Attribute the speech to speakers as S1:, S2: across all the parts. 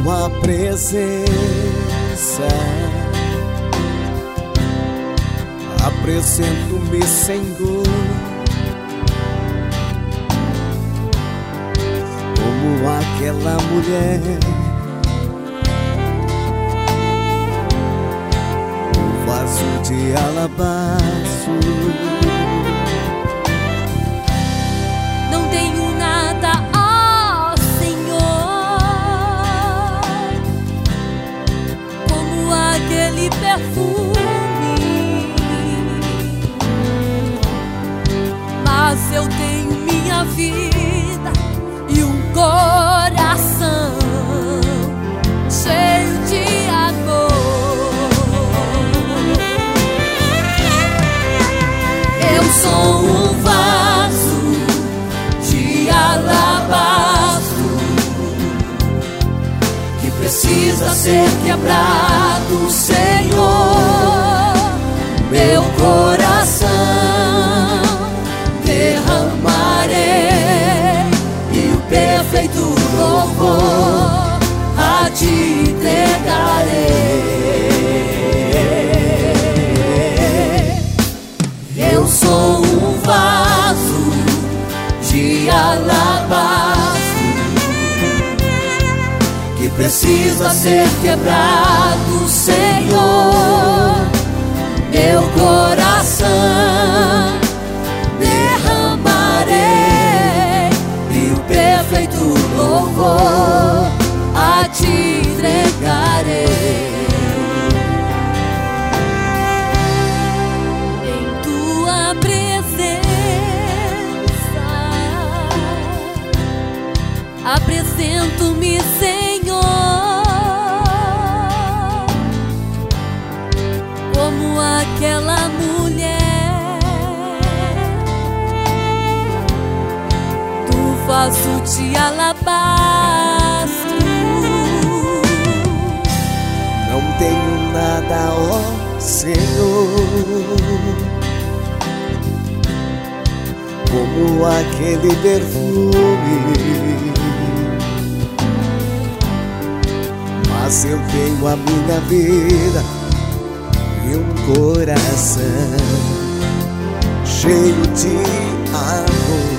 S1: tua presença, apresento-me, Senhor, como aquela mulher, um vaso de alabastro.
S2: Não tenho nada, ó Senhor, como aquele perfume, mas eu tenho minha vida e um coração cheio de amor. Eu sou um vaso de alabastro que precisa ser quebrado, Senhor. Meu coração derramarei e o perfeito louvor a te entregarei. Eu sou um vaso de alabastro que precisa ser quebrado, Senhor. Meu coração derramarei e o perfeito louvor a te entregarei. Em tua presença apresento-me, Senhor, como aquela mulher, do vaso de alabastro.
S1: Não tenho nada, ó Senhor, como aquele perfume, mas eu tenho a minha vida e um coração cheio de amor.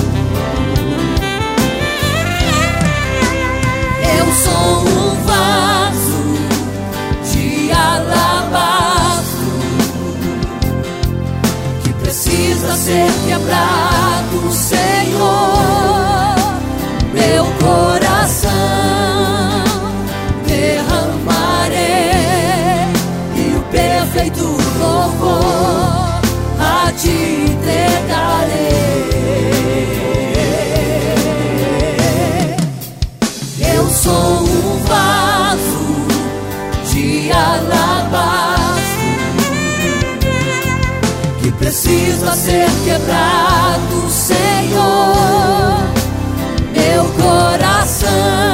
S2: Eu sou um vaso de alabastro que precisa ser quebrado, Senhor. Meu coração derramarei e o perfeito louvor a te entregarei. Eu sou um vaso de alabastro que precisa ser quebrado, Senhor. Meu coração